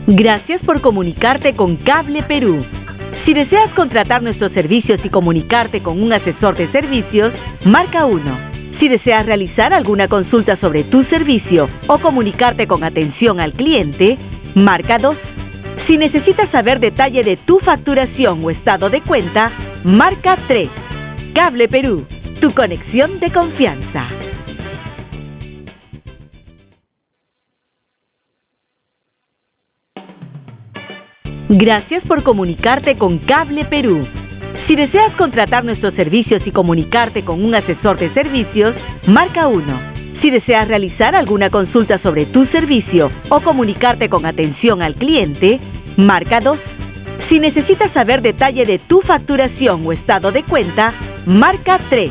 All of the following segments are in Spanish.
Gracias por comunicarte con Cable Perú. Si deseas contratar nuestros servicios y comunicarte con un asesor de servicios, marca 1. Si deseas realizar alguna consulta sobre tu servicio o comunicarte con atención al cliente, marca 2. Si necesitas saber detalle de tu facturación o estado de cuenta, marca 3. Cable Perú, tu conexión de confianza. Gracias por comunicarte con Cable Perú. Si deseas contratar nuestros servicios y comunicarte con un asesor de servicios, marca 1. Si deseas realizar alguna consulta sobre tu servicio o comunicarte con atención al cliente, marca 2. Si necesitas saber detalle de tu facturación o estado de cuenta, marca 3.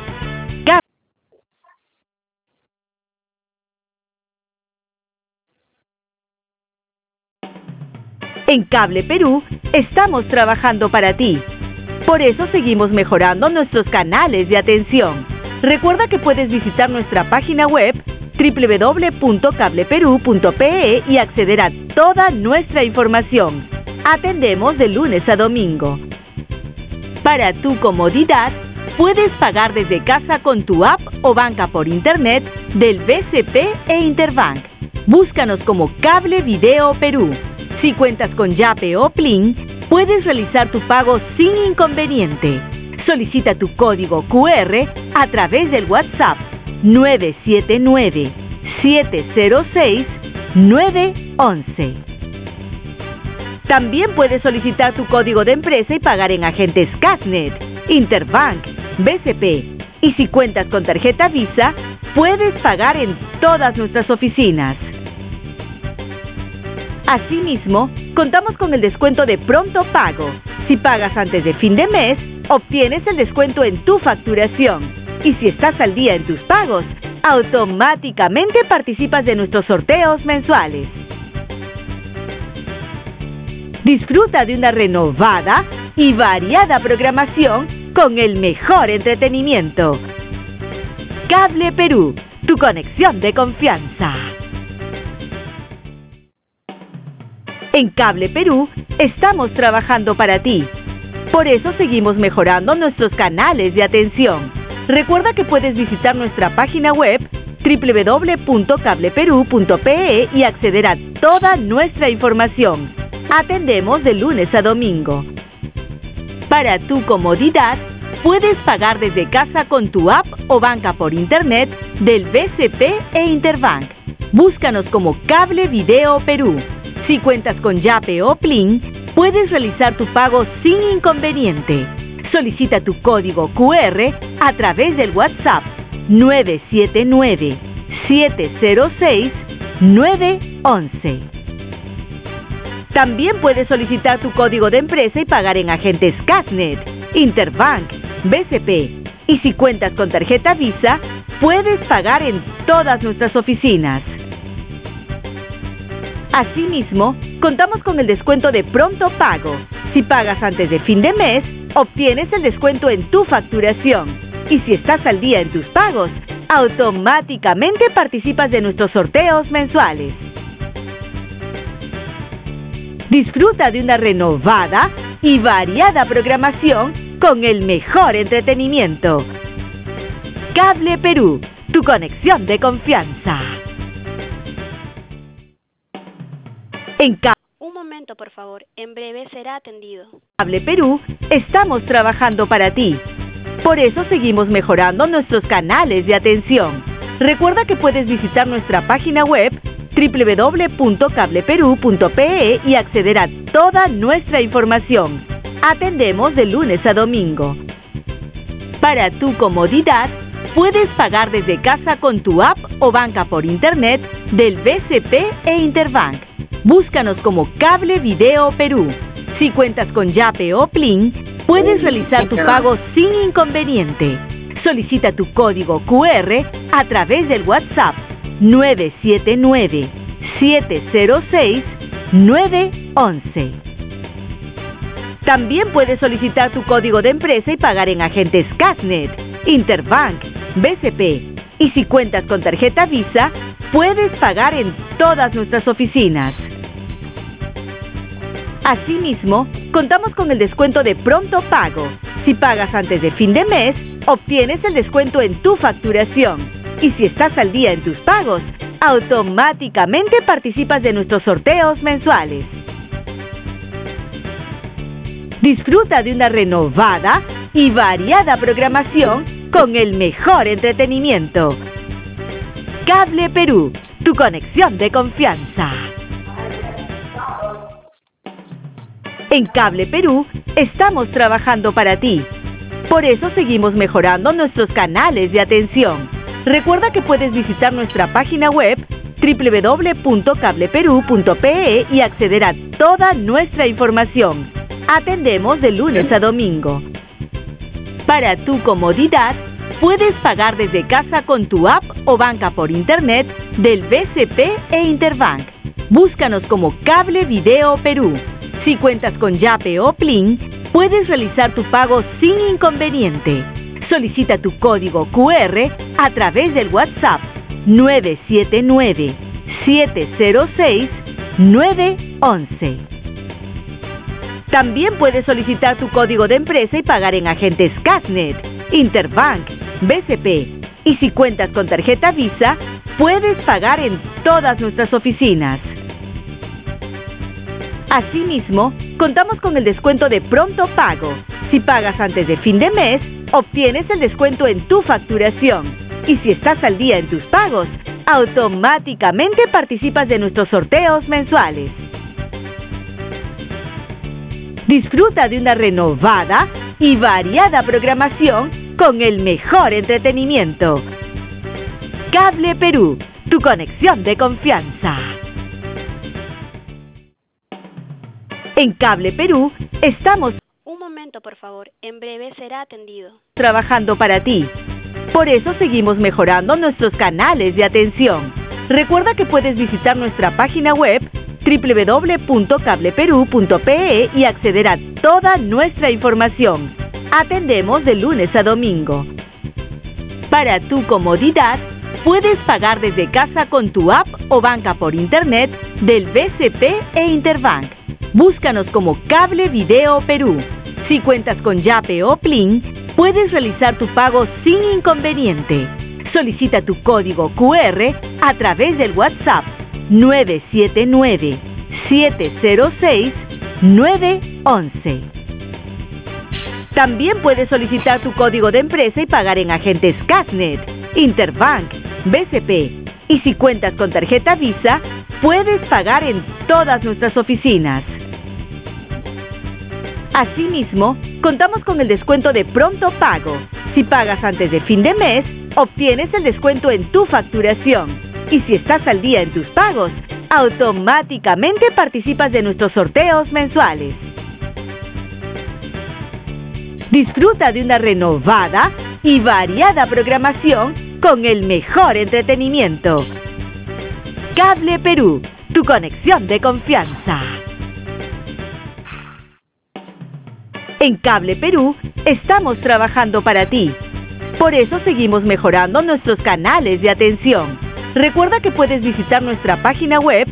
En Cable Perú estamos trabajando para ti. Por eso seguimos mejorando nuestros canales de atención. Recuerda que puedes visitar nuestra página web www.cableperú.pe y acceder a toda nuestra información. Atendemos de lunes a domingo. Para tu comodidad, puedes pagar desde casa con tu app o banca por internet del BCP e Interbank. Búscanos como Cable Video Perú. Si cuentas con Yape o Plin, puedes realizar tu pago sin inconveniente. Solicita tu código QR a través del WhatsApp 979-706-911. También puedes solicitar tu código de empresa y pagar en agentes Casnet, Interbank, BCP. Y si cuentas con tarjeta Visa, puedes pagar en todas nuestras oficinas. Asimismo, contamos con el descuento de pronto pago. Si pagas antes de fin de mes, obtienes el descuento en tu facturación. Y si estás al día en tus pagos, automáticamente participas de nuestros sorteos mensuales. Disfruta de una renovada y variada programación con el mejor entretenimiento. Cable Perú, tu conexión de confianza. En Cable Perú estamos trabajando para ti. Por eso seguimos mejorando nuestros canales de atención. Recuerda que puedes visitar nuestra página web www.cableperú.pe y acceder a toda nuestra información. Atendemos de lunes a domingo. Para tu comodidad, puedes pagar desde casa con tu app o banca por internet del BCP e Interbank. Búscanos como Cable Video Perú. Si cuentas con Yape o Plin, puedes realizar tu pago sin inconveniente. Solicita tu código QR a través del WhatsApp 979-706-911. También puedes solicitar tu código de empresa y pagar en agentes Casnet, Interbank, BCP. Y si cuentas con tarjeta Visa, puedes pagar en todas nuestras oficinas. Asimismo, contamos con el descuento de pronto pago. Si pagas antes de fin de mes, obtienes el descuento en tu facturación. Y si estás al día en tus pagos, automáticamente participas de nuestros sorteos mensuales. Disfruta de una renovada y variada programación con el mejor entretenimiento. Cable Perú, tu conexión de confianza. Un momento, por favor. En breve será atendido. Cable Perú estamos trabajando para ti. Por eso seguimos mejorando nuestros canales de atención. Recuerda que puedes visitar nuestra página web www.cableperú.pe y acceder a toda nuestra información. Atendemos de lunes a domingo. Para tu comodidad, puedes pagar desde casa con tu app o banca por internet del BCP e Interbank. Búscanos como Cable Video Perú. Si cuentas con Yape o Plin, puedes realizar tu pago sin inconveniente. Solicita tu código QR a través del WhatsApp 979-706-911. También puedes solicitar tu código de empresa y pagar en agentes Casnet, Interbank, BCP. Y si cuentas con tarjeta Visa, puedes pagar en todas nuestras oficinas. Asimismo, contamos con el descuento de pronto pago. Si pagas antes de fin de mes, obtienes el descuento en tu facturación. Y si estás al día en tus pagos, automáticamente participas de nuestros sorteos mensuales. Disfruta de una renovada y variada programación con el mejor entretenimiento. Cable Perú, tu conexión de confianza. En Cable Perú estamos trabajando para ti. Por eso seguimos mejorando nuestros canales de atención. Recuerda que puedes visitar nuestra página web www.cableperú.pe y acceder a toda nuestra información. Atendemos de lunes a domingo. Para tu comodidad, puedes pagar desde casa con tu app o banca por internet del BCP e Interbank. Búscanos como Cable Video Perú. Si cuentas con Yape o Plin, puedes realizar tu pago sin inconveniente. Solicita tu código QR a través del WhatsApp 979-706-911. También puedes solicitar tu código de empresa y pagar en agentes Casnet, Interbank, BCP. Y si cuentas con tarjeta Visa, puedes pagar en todas nuestras oficinas. Asimismo, contamos con el descuento de pronto pago. Si pagas antes de fin de mes, obtienes el descuento en tu facturación. Y si estás al día en tus pagos, automáticamente participas de nuestros sorteos mensuales. Disfruta de una renovada y variada programación con el mejor entretenimiento. Cable Perú, tu conexión de confianza. En Cable Perú estamos Un momento, por favor. En breve será atendido. trabajando para ti. Por eso seguimos mejorando nuestros canales de atención. Recuerda que puedes visitar nuestra página web www.cableperú.pe y acceder a toda nuestra información. Atendemos de lunes a domingo. Para tu comodidad, puedes pagar desde casa con tu app o banca por internet del BCP e Interbank. Búscanos como Cable Video Perú. Si cuentas con Yape o Plin, puedes realizar tu pago sin inconveniente. Solicita tu código QR a través del WhatsApp 979-706-911. También puedes solicitar tu código de empresa y pagar en agentes Casnet, Interbank, BCP. Y si cuentas con tarjeta Visa, puedes pagar en todas nuestras oficinas. Asimismo, contamos con el descuento de pronto pago. Si pagas antes de fin de mes, obtienes el descuento en tu facturación. Y si estás al día en tus pagos, automáticamente participas de nuestros sorteos mensuales. Disfruta de una renovada y variada programación con el mejor entretenimiento. Cable Perú, tu conexión de confianza. En Cable Perú estamos trabajando para ti. Por eso seguimos mejorando nuestros canales de atención. Recuerda que puedes visitar nuestra página web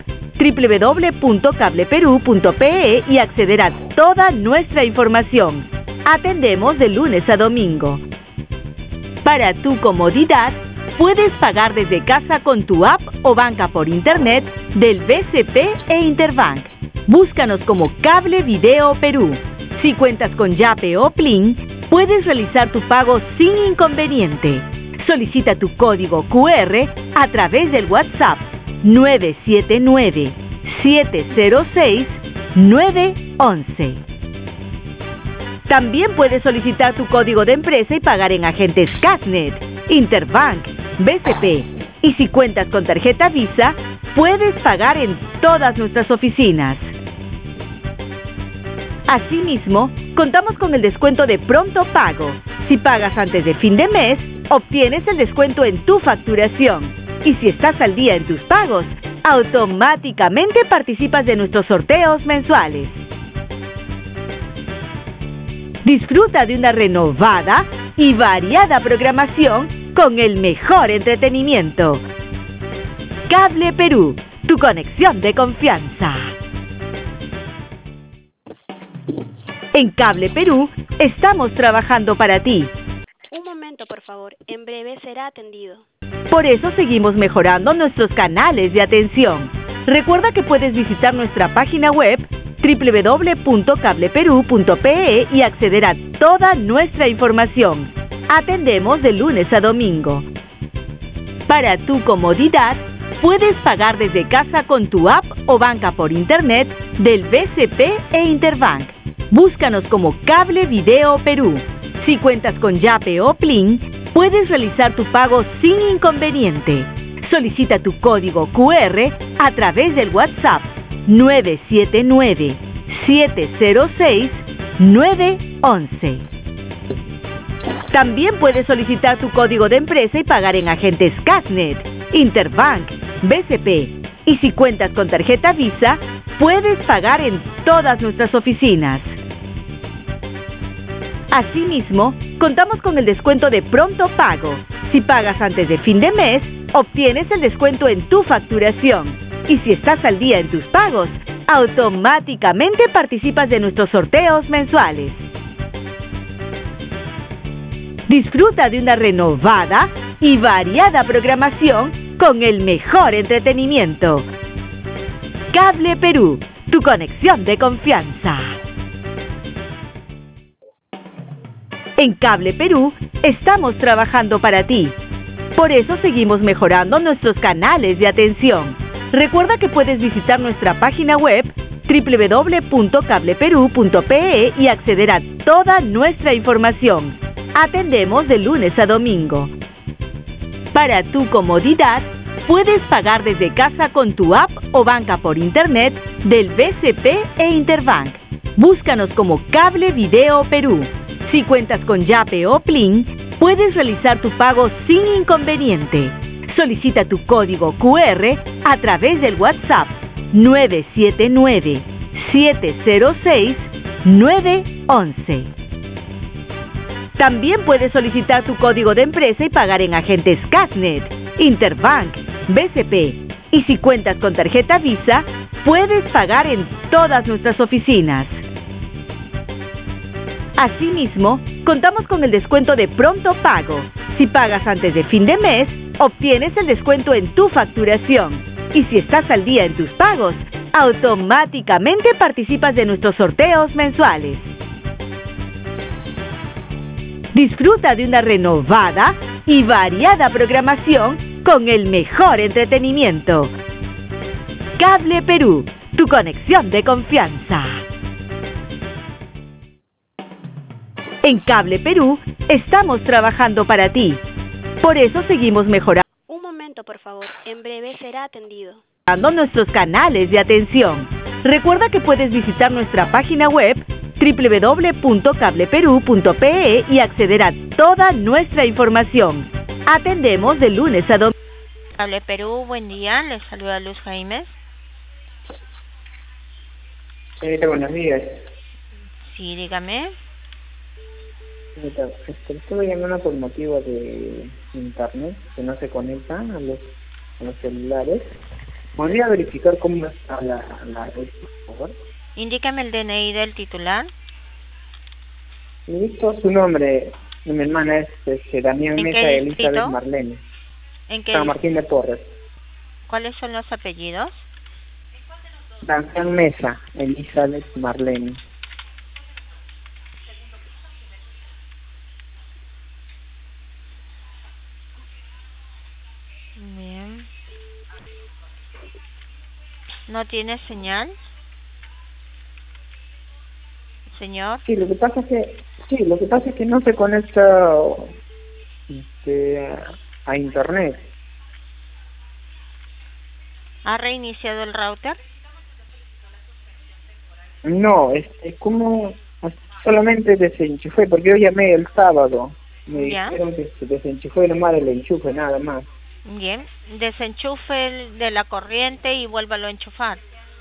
www.cableperú.pe y acceder a toda nuestra información. Atendemos de lunes a domingo. Para tu comodidad, puedes pagar desde casa con tu app o banca por internet del BCP e Interbank. Búscanos como Cable Video Perú. Si cuentas con Yape o Plin, puedes realizar tu pago sin inconveniente. Solicita tu código QR a través del WhatsApp 979-706-911. También puedes solicitar tu código de empresa y pagar en agentes Casnet, Interbank, BCP. Y si cuentas con tarjeta Visa, puedes pagar en todas nuestras oficinas. Asimismo, contamos con el descuento de pronto pago. Si pagas antes de fin de mes, obtienes el descuento en tu facturación. Y si estás al día en tus pagos, automáticamente participas de nuestros sorteos mensuales. Disfruta de una renovada y variada programación con el mejor entretenimiento. Cable Perú, tu conexión de confianza. En Cable Perú estamos trabajando para ti. Un momento, por favor. En breve será atendido. Por eso seguimos mejorando nuestros canales de atención. Recuerda que puedes visitar nuestra página web www.cableperú.pe y acceder a toda nuestra información. Atendemos de lunes a domingo. Para tu comodidad, puedes pagar desde casa con tu app o banca por internet del BCP e Interbank. Búscanos como Cable Video Perú. Si cuentas con Yape o Plin, puedes realizar tu pago sin inconveniente. Solicita tu código QR a través del WhatsApp 979-706-911. También puedes solicitar tu código de empresa y pagar en agentes Casnet, Interbank, BCP. Y si cuentas con tarjeta Visa, puedes pagar en todas nuestras oficinas. Asimismo, contamos con el descuento de pronto pago. Si pagas antes de fin de mes, obtienes el descuento en tu facturación. Y si estás al día en tus pagos, automáticamente participas de nuestros sorteos mensuales. Disfruta de una renovada y variada programación con el mejor entretenimiento. Cable Perú, tu conexión de confianza. En Cable Perú estamos trabajando para ti. Por eso seguimos mejorando nuestros canales de atención. Recuerda que puedes visitar nuestra página web www.cableperú.pe y acceder a toda nuestra información. Atendemos de lunes a domingo. Para tu comodidad, puedes pagar desde casa con tu app o banca por internet del BCP e Interbank. Búscanos como Cable Video Perú. Si cuentas con Yape o Plin, puedes realizar tu pago sin inconveniente. Solicita tu código QR a través del WhatsApp 979-706-911. También puedes solicitar tu código de empresa y pagar en agentes Casnet, Interbank, BCP. Y si cuentas con tarjeta Visa, puedes pagar en todas nuestras oficinas. Asimismo, contamos con el descuento de pronto pago. Si pagas antes de fin de mes, obtienes el descuento en tu facturación. Y si estás al día en tus pagos, automáticamente participas de nuestros sorteos mensuales. Disfruta de una renovada y variada programación con el mejor entretenimiento. Cable Perú, tu conexión de confianza. En Cable Perú estamos trabajando para ti. Por eso seguimos mejorando Un momento, por favor. En breve será atendido. nuestros canales de atención. Recuerda que puedes visitar nuestra página web www.cableperú.pe y acceder a toda nuestra información. Atendemos de lunes a domingo. Cable Perú, buen día. Les saluda Luz Jaime. Señorita, buenos días. Sí, dígame. Señorita, estuve llamando por motivo de internet que no se conecta a los celulares. ¿Podría verificar cómo está la red, por favor? Indícame el DNI del titular. Listo, su nombre de mi hermana es Damián ¿En Mesa qué Elizabeth distrito? Marlene. ¿En qué? San Martín de Porres. ¿Cuáles son los apellidos? Damián Mesa Elizabeth Marlene. Bien. ¿No tiene señal? Señor. Sí, lo que pasa es que no se conecta a internet. ¿Ha reiniciado el router? No, como solamente desenchufé, porque yo llamé el sábado. Me Ya. dijeron que se desenchufó nomás el enchufe, nada más. Bien. Desenchufe de la corriente y vuélvalo a enchufar.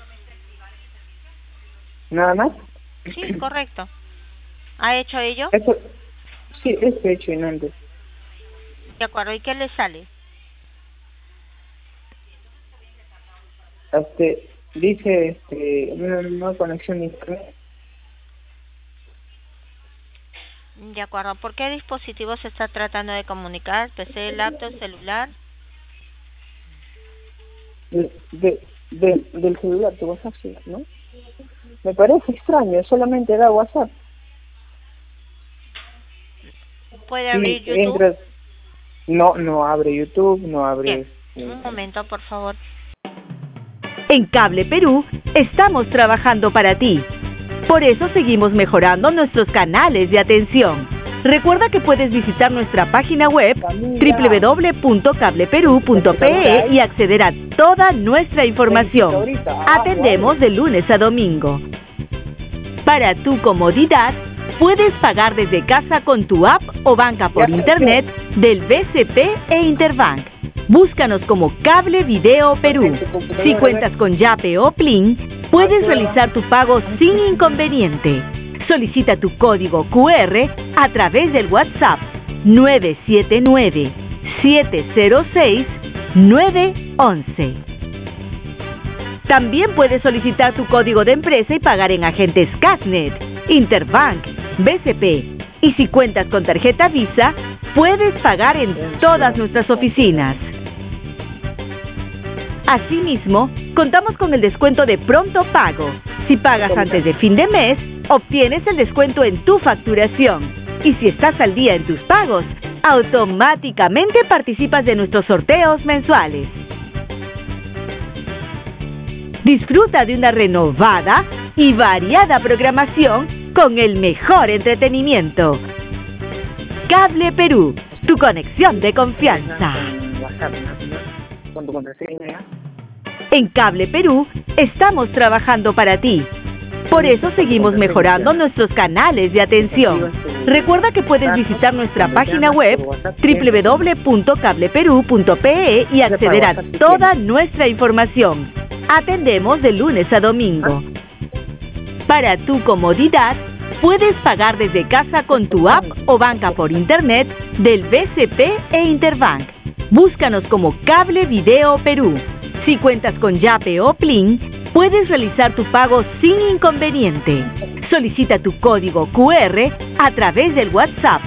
¿Nada más? Sí, correcto. ¿Ha hecho ello? Eso, sí, eso he hecho en antes. De acuerdo. ¿Y qué le sale? Dice una nueva conexión a internet. De acuerdo. ¿Por qué dispositivo se está tratando de comunicar? ¿PC, laptop, celular? Del celular, de WhatsApp, sí, ¿no? Me parece extraño, solamente da WhatsApp. ¿Puede abrir Sí, YouTube? no abre YouTube, no abre... Bien. Un momento, por favor. En Cable Perú estamos trabajando para ti. Por eso seguimos mejorando nuestros canales de atención. Recuerda que puedes visitar nuestra página web www.cableperú.pe y acceder a toda nuestra información. Atendemos de lunes a domingo. Para tu comodidad, puedes pagar desde casa con tu app o banca por internet del BCP e Interbank. Búscanos como Cable Video Perú. Si cuentas con Yape o Plin, puedes realizar tu pago sin inconveniente. Solicita tu código QR a través del WhatsApp 979-706-911. También puedes solicitar tu código de empresa y pagar en agentes Casnet, Interbank, BCP. Y si cuentas con tarjeta Visa, puedes pagar en todas nuestras oficinas. Asimismo, contamos con el descuento de pronto pago. Si pagas antes de fin de mes, obtienes el descuento en tu facturación. Y si estás al día en tus pagos, automáticamente participas de nuestros sorteos mensuales. Disfruta de una renovada y variada programación con el mejor entretenimiento. Cable Perú, tu conexión de confianza. Con tu contraseña. En Cable Perú estamos trabajando para ti. Por eso seguimos mejorando nuestros canales de atención. Recuerda que puedes visitar nuestra página web www.cableperú.pe y acceder a toda nuestra información. Atendemos de lunes a domingo. Para tu comodidad, puedes pagar desde casa con tu app o banca por internet del BCP e Interbank. Búscanos como Cable Video Perú. Si cuentas con Yape o Plin, puedes realizar tu pago sin inconveniente. Solicita tu código QR a través del WhatsApp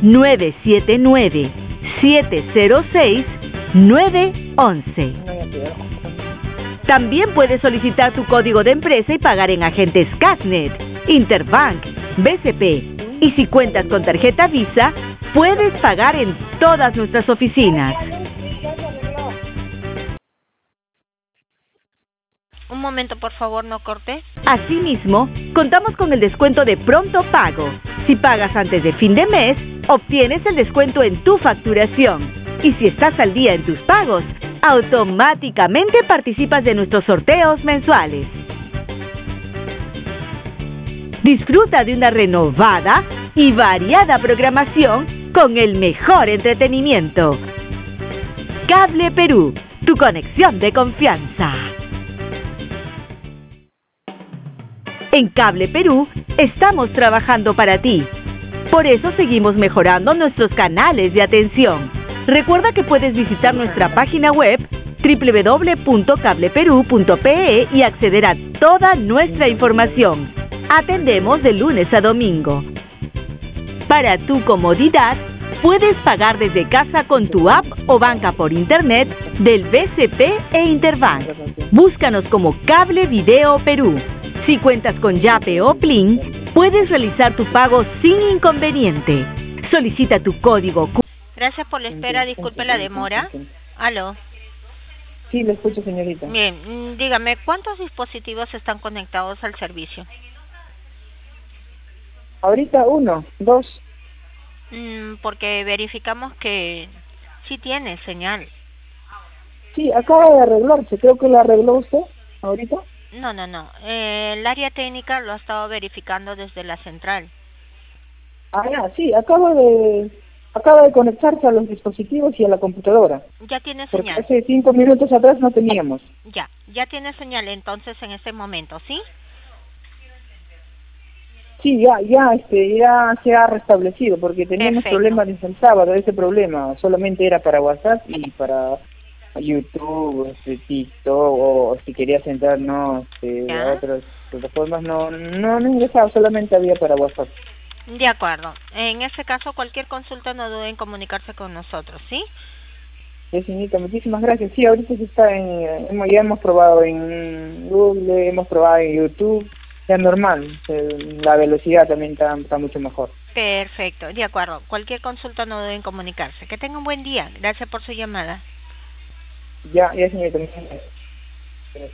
979-706-911. También puedes solicitar tu código de empresa y pagar en agentes Casnet, Interbank, BCP. Y si cuentas con tarjeta Visa, puedes pagar en todas nuestras oficinas. Un momento, por favor, no corte. Asimismo, contamos con el descuento de pronto pago. Si pagas antes de fin de mes, obtienes el descuento en tu facturación. Y si estás al día en tus pagos, automáticamente participas de nuestros sorteos mensuales. Disfruta de una renovada y variada programación con el mejor entretenimiento. Cable Perú, tu conexión de confianza. En Cable Perú estamos trabajando para ti. Por eso seguimos mejorando nuestros canales de atención. Recuerda que puedes visitar nuestra página web www.cableperú.pe y acceder a toda nuestra información. Atendemos de lunes a domingo. Para tu comodidad, puedes pagar desde casa con tu app o banca por internet del BCP e Interbank. Búscanos como Cable Video Perú. Si cuentas con Yape o Plin, puedes realizar tu pago sin inconveniente. Solicita tu código. Gracias por la espera, disculpe la demora. ¿Aló? Sí, le escucho, señorita. Bien, dígame, ¿cuántos dispositivos están conectados al servicio? Ahorita 1, 2. Porque verificamos que sí tiene señal. Sí, acaba de arreglarse. Creo que lo arregló usted ahorita. No. El área técnica lo ha estado verificando desde la central. Sí, acaba de conectarse a los dispositivos y a la computadora. Ya tiene Porque señal. hace 5 minutos atrás no teníamos. Ya tiene señal entonces en este momento, ¿sí? Sí, ya se ha restablecido porque teníamos problemas desde el sábado. Ese problema solamente era para WhatsApp y para YouTube, TikTok, o si querías entrar a otras plataformas, no ingresaba, solamente había para WhatsApp. De acuerdo. En ese caso, cualquier consulta no dude en comunicarse con nosotros, ¿sí? Sí, señorita, muchísimas gracias. Sí, ahorita se está ya hemos probado en Google, hemos probado en YouTube, ya normal, la velocidad también está mucho mejor. Perfecto, de acuerdo. Cualquier consulta no dude en comunicarse. Que tenga un buen día. Gracias por su llamada. Ya, señorita, muchas gracias.